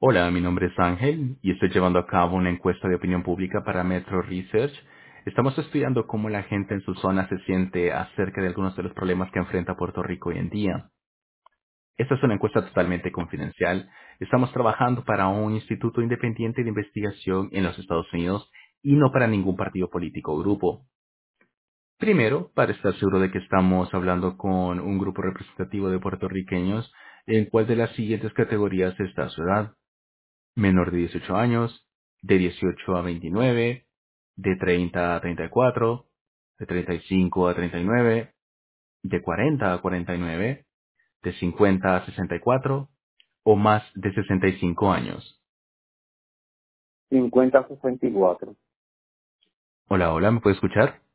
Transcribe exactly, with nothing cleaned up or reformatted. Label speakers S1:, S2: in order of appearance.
S1: Hola, mi nombre es Ángel y estoy llevando a cabo una encuesta de opinión pública para Metro Research. Estamos estudiando cómo la gente en su zona se siente acerca de algunos de los problemas que enfrenta Puerto Rico hoy en día. Esta es una encuesta totalmente confidencial. Estamos trabajando para un instituto independiente de investigación en los Estados Unidos y no para ningún partido político o grupo. Primero, para estar seguro de que estamos hablando con un grupo representativo de puertorriqueños, en cuál de las siguientes categorías está su edad: menor de dieciocho años, de dieciocho a veintinueve, de treinta a treinta y cuatro, de treinta y cinco a treinta y nueve, de cuarenta a cuarenta y nueve, de cincuenta a sesenta y cuatro o más de sesenta y cinco años.
S2: cincuenta sesenta y cuatro.
S1: Hola, hola, ¿me puede escuchar?